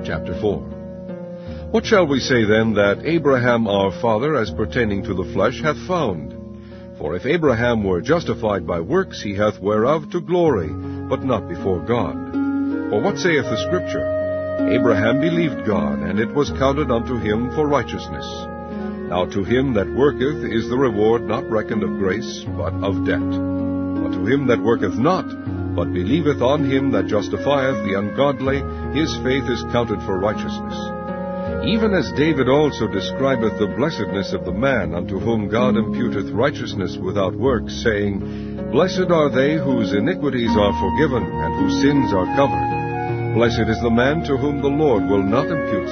Chapter 4. What shall we say then that Abraham our father, as pertaining to the flesh, hath found? For if Abraham were justified by works, he hath whereof to glory, but not before God. For what saith the Scripture? Abraham believed God, and it was counted unto him for righteousness. Now to him that worketh is the reward not reckoned of grace, but of debt. But to him that worketh not, but believeth on him that justifieth the ungodly, his faith is counted for righteousness. Even as David also describeth the blessedness of the man unto whom God imputeth righteousness without works, saying, Blessed are they whose iniquities are forgiven, and whose sins are covered. Blessed is the man to whom the Lord will not impute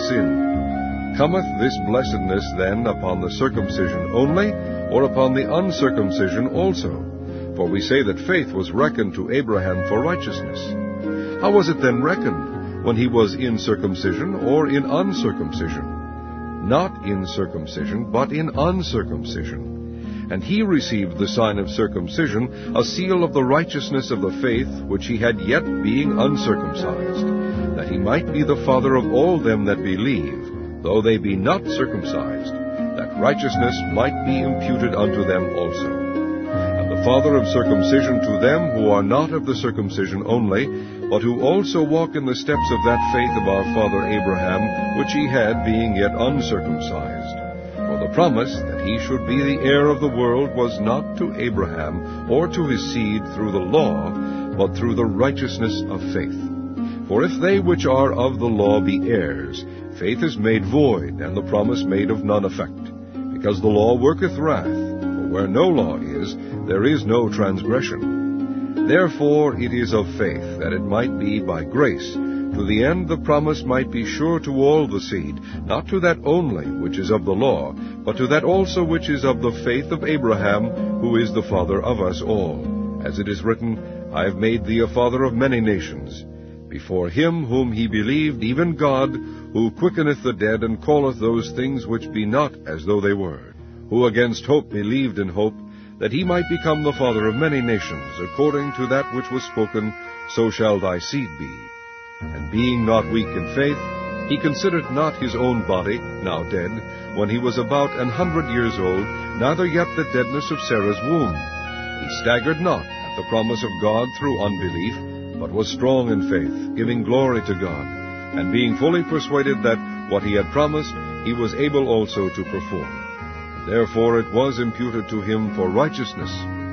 sin. Cometh this blessedness then upon the circumcision only, or upon the uncircumcision also? For we say that faith was reckoned to Abraham for righteousness. How was it then reckoned? When he was in circumcision or in uncircumcision? Not in circumcision, but in uncircumcision. And he received the sign of circumcision, a seal of the righteousness of the faith which he had yet being uncircumcised, that he might be the father of all them that believe, though they be not circumcised, that righteousness might be imputed unto them also. And the father of circumcision to them who are not of the circumcision only, but who also walk in the steps of that faith of our father Abraham, which he had, being yet uncircumcised. For the promise that he should be the heir of the world was not to Abraham, or to his seed through the law, but through the righteousness of faith. For if they which are of the law be heirs, faith is made void, and the promise made of none effect. Because the law worketh wrath, for where no law is, there is no transgression. Therefore it is of faith, that it might be by grace, to the end the promise might be sure to all the seed, not to that only which is of the law, but to that also which is of the faith of Abraham, who is the father of us all. As it is written, I have made thee a father of many nations, before him whom he believed, even God, who quickeneth the dead, and calleth those things which be not as though they were, who against hope believed in hope, that he might become the father of many nations, according to that which was spoken, so shall thy seed be. And being not weak in faith, he considered not his own body, now dead, when he was about 100 years old, neither yet the deadness of Sarah's womb. He staggered not at the promise of God through unbelief, but was strong in faith, giving glory to God, and being fully persuaded that what he had promised, he was able also to perform. Therefore it was imputed to him for righteousness.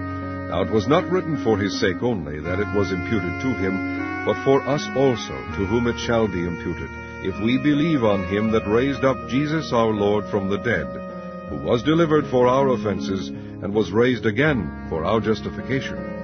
Now it was not written for his sake only that it was imputed to him, but for us also, to whom it shall be imputed, if we believe on him that raised up Jesus our Lord from the dead, who was delivered for our offenses, and was raised again for our justification.